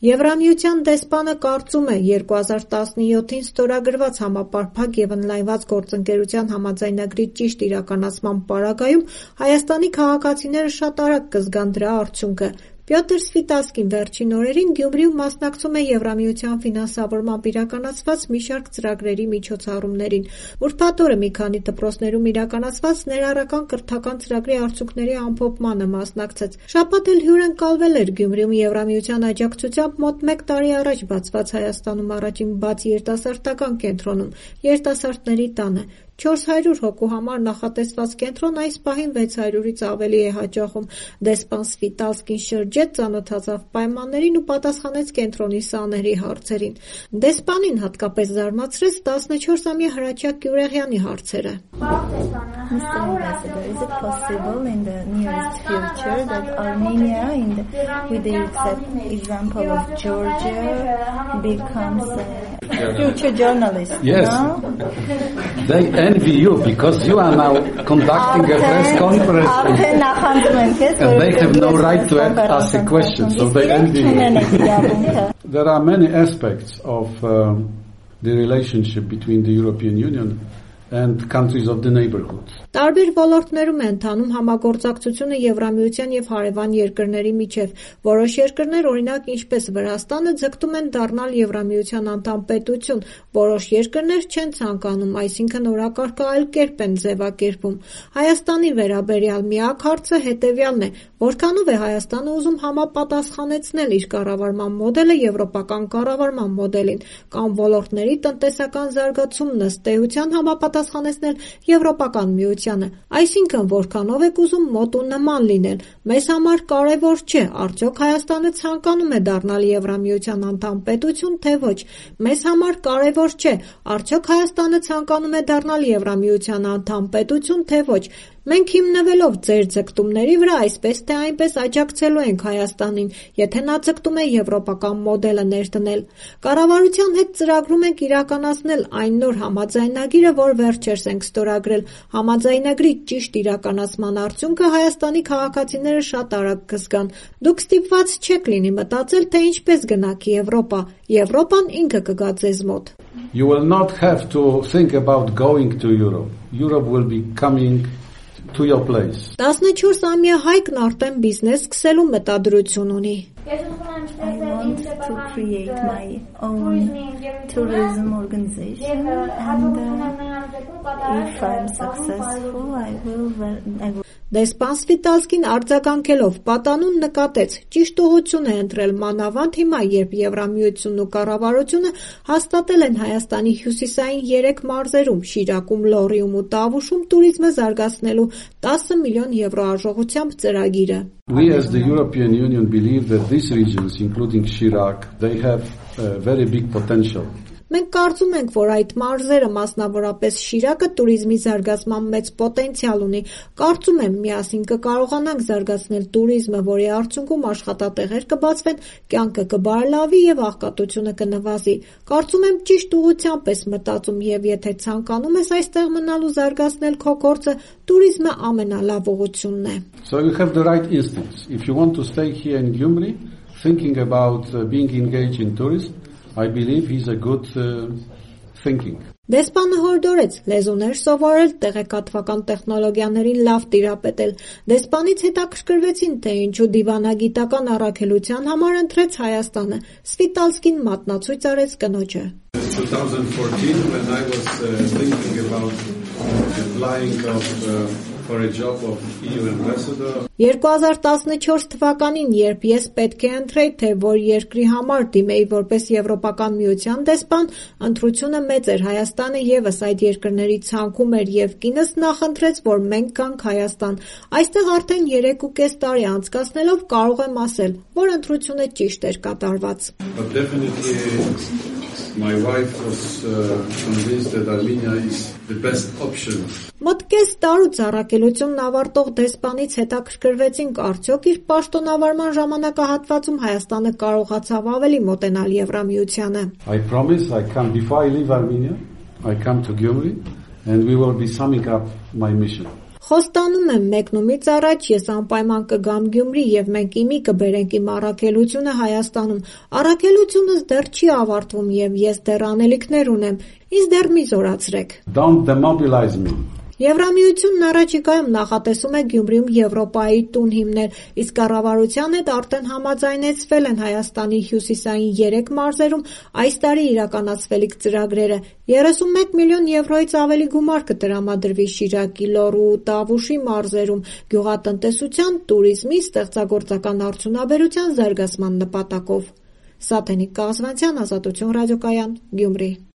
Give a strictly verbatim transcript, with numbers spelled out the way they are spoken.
Եվրամիության դեսպանը կարծում է երկու հազար տասնյոթին ստորագրված համապարփակ և ընդլայնված գործընկերության համաձայնագրի ճիշտ իրականացման պարագայում Հայաստանի քաղաքացիները շատ արագ կզգան դրա արդյունքը։ Պյոտր Սվիտալսկին վերջին օրերին Գյումրիում մասնակցում է Եվրամիության ֆինանսավորմամբ իրականացված մի շարք ծրագրերի միջոցառումներին։ Ուրբաթ օրը մի քանի դպրոցներում իրականացված ներառական կրթական ծրագրի արդյունքների ամփոփմանը մասնակցեց։ Շաբաթ էլ հյուրընկալվել էր Գյումրիում Եվրամիության աջակցությամբ մոտ մեկ տարի առաջ բացված Հայաստանում առաջին բաց երիտասարդական կենտրոնում՝ երիտասարդների տանը։ չորս հարյուր հոգու համար նախատեսված կենտրոն այս պահին վեց հարյուրից ավելի է հաճախում։ Դեսպան Սվիտալսկին շրջեց, ծանոթացավ պայմաններին ու պատասխանեց կենտրոնի սաների հարցերին։ Դեսպանին հատկապես զարմացրեց տասնչորսամյա Հրաչյա Գյուրեղյանի հարցերը։ Mister Ambassador, is it possible in the nearest future that Armenia, in the, with the example of Georgia, becomes a future journalist? Yes. No? They envy you because you are now conducting a press conference and, and they have no right to ask a question, so they envy you. There are many aspects of um, the relationship between the European Union and countries of the neighborhood. Տարբեր ոլորտներում է ընթանում համագործակցությունը Եվրամիության եւ հարևան երկրների միջև։ Որոշ երկրներ, օրինակ ինչպես Վրաստանը, ձգտում են դառնալ Եվրամիության անդամ պետություն, որոշ երկրներ չեն ցանկանում, այսինքն օրակարգը այլ կերպ են ձևակերպում։ Հայաստանի վերաբերյալ միակ հարցը հետեւյալն է. որքանով է Հայաստանը ուզում համապատասխանեցնել իր կառավարման մոդելը եվրոպական կառավարման մոդելին, կամ ոլորտների տնտեսական զարգացումն ըստ էության համապատասխանեցնել Եվրոպական միությանը, այսինքն որքանով եք ուզում մոտ ու նման լինել։ Մեզ համար կարևոր չէ, արդյոք Հայաստանը ցանկանում է դառնալ Եվրամիության անդամ պետություն, թե ոչ։ Մեզ համար կարևոր չէ, արդյոք Հայաստանը ցանկանում է դառնալ Եվրամիության անդամ պետություն, թե ոչ։ Մենք հիմնվելով ձեր ձգտումների վրա այսպես թե այնպես աջակցելու ենք Հայաստանին, եթե նա ձգտում է եվրոպական մոդելը ներդնել։ Կառավարության հետ ծրագրում ենք իրականացնել այն նոր համաձայնագիրը, որ վերջերս ենք ստորագրել։ Համաձայնագրի ճիշտ իրականացման արդյունքը Հայաստանի քաղաքացիները շատ արագ կզգան։ Դուք ստիպված չեք լինի մտածել, թե ինչպես գնաք Եվրոպա։ Եվրոպան ինքը կգա ձեզ մոտ։ You will not have to think about going to Europe. Europe will be coming to your place. տասնչորսամյա Հայկն արդեն բիզնես սկսելու մտադրություն ունի։ I want to create my own tourism organization, and uh, if I'm successful, I will, I will. Դեսպան Սվիտալսկին արձագանքելով պատանուն նկատեց, ճիշտ ուղղություն է ընտրել մանավանդ հիմա, երբ Եվրամիությունն ու կառավարությունը հաստատել են Հայաստանի հյուսիսային երեք մարզերում՝ Շիրակում, Լոռիում ու Տավուշում տուրիզմը զարգացնելու տասը միլիոն եվրո արժողությամբ ծրագիրը։ We as the European Union believe that these regions, including Chirac, they have a very big potential. Մենք կարծում ենք, որ այդ մարզերը, մասնավորապես Շիրակը, տուրիզմի զարգացման մեծ պոտենցիալ ունի։ Կարծում եմ, միասին կկարողանանք զարգացնել տուրիզմը, որի արդյունքում աշխատատեղեր կբացվեն, կյանքը կբարելավի եւ աղքատությունը կնվազի։ Կարծում եմ, ճիշտ ուղղությամբ ես մտածում եւ եթե ցանկանում ես այստեղ մնալ ու զարգացնել քո գործը, տուրիզմը ամենալավ ուղղությունն է։ So you have the right instincts. If you want to stay here in Gyumri, thinking about uh, being engaged in tourism, I believe he's a good uh, thinking. Դեսպանը հորդորեց լեզուներ սովորել, տեղեկատվական տեխնոլոգիաներին լավ տիրապետել։ Դեսպանից հետաքրքրվեցին, թե ինչու դիվանագիտական առաքելության համար ընտրեց Հայաստանը։ Սվիտալսկին մատնացույց արեց կնոջը։ twenty fourteen, when I was uh, thinking about applying of uh, for a job of E U ambassador. երկու հազար տասնչորս թվականին, երբ ես պետք է ընտրեի, թե որ երկրի համար դիմեի որպես Եվրոպական միության դեսպան, ընտրությունը մեծ էր։ Հայաստանը եւս այդ երկրների ցանկում էր եւ կինս նախընտրեց, որ մենք գանք Հայաստան։ Այստեղ արդեն երեք ու կես տարի անցկացնելով կարող եմ ասել, որ ընտրությունը ճիշտ էր կատարված։ But definitely my wife was uh, convinced that Armenia is the best option. Մոտ կես տարուց առաքելությունն ավարտող դեսպանից հետաքրքրվեցինք, արդյոք իր պաշտոնավարման ժամանակահատվածում Հայաստանը կարողացավ ավելի մոտենալ Եվրամիությանը։ I promise I come before I leave Armenia, I come to Gyumri and we will be summing up my mission. Խոստանում եմ մեկնումից առաջ ես անպայման կգամ Գյումրի և մենք իմի կբերենք իմ առաքելությունը Հայաստանում։ Առաքելությունս դեռ չի ավարտվում և ես դեռ անելիքներ ունեմ, ինձ դեռ մի զորացրեք։ Don't demobilize me. Եվրամիությունն առաջիկայում նախատեսում է Գյումրիում Եվրոպայի տուն հիմնել, իսկ կառավարության հետ արդեն համաձայնեցվել են Հայաստանի հյուսիսային երեք մարզերում այս տարի իրականացվելիք ծրագրերը։ երեսունմեկ միլիոն եվրոյից ավելի գումար կտրամադրվի Շիրակի, Լոռու ու Տավուշի մարզերում գյուղատնտեսության, տուրիզմի, ստեղծագործական արդյունաբերության զարգացման նպատակով։ Սաթենիկ Կաղզվանցյան, Ազատություն ռադիոկայան, Գյումրի։